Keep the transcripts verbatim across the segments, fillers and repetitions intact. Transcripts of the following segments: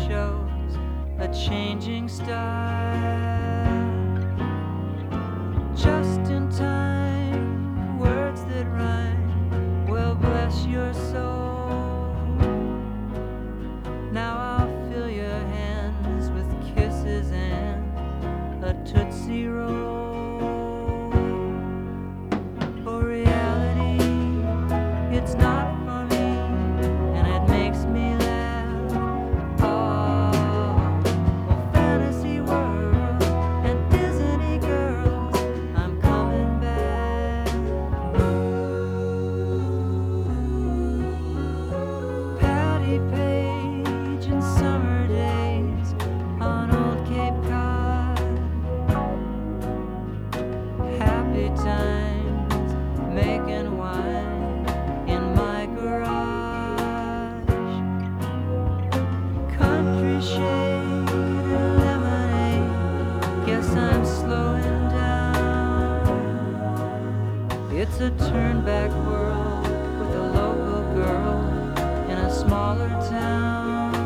shows a changing style. Just in time, words that rhyme will bless your soul. Now I'll fill your hands with kisses and a Tootsie Roll. For reality, it's not for me, and it makes me laugh. Oh, oh, fantasy world and Disney girls, I'm coming back. Patty Page and summer days on old Cape Cod. Happy times making wine in my garage. Country shade and lemonade, guess I'm slowing down. It's a turn back world with a local girl in a smaller town.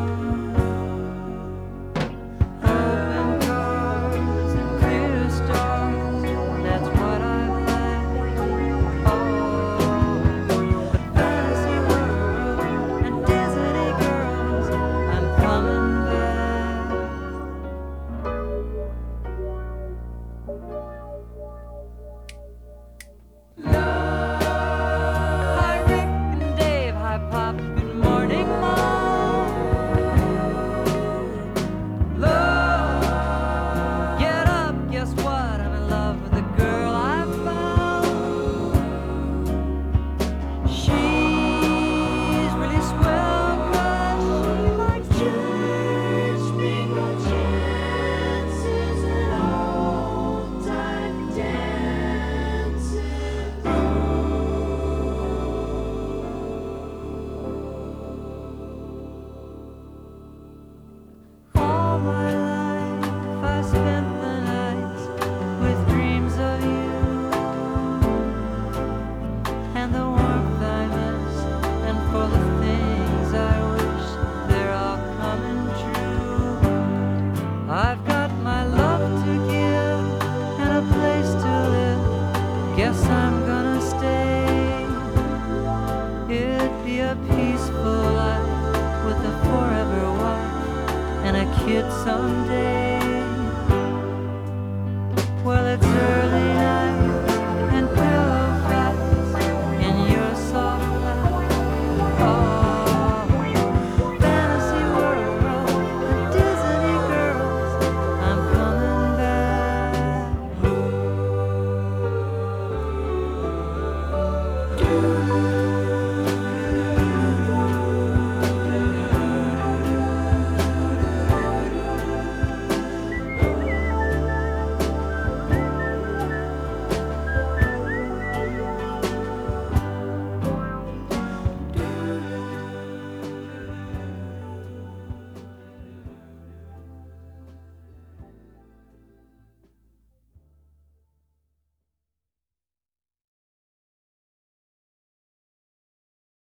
Open cars and clear stars, that's what I like. Oh, but fantasy world and Disney girls, I'm coming back. Hi Rick and Dave, hi Pop, good morning Mom. Love, get up, guess what? I'm in love with the girl I found. She's really swell 'cause she likes church, bingo chances, and old-time dances. All my life I spent the nights with dreams of you, and the warmth I miss, and for the things I wish they're all coming true. I've got my love to give and a place to live. Guess I'm gonna stay. It'd be a peaceful life with a forever wife and a kid someday.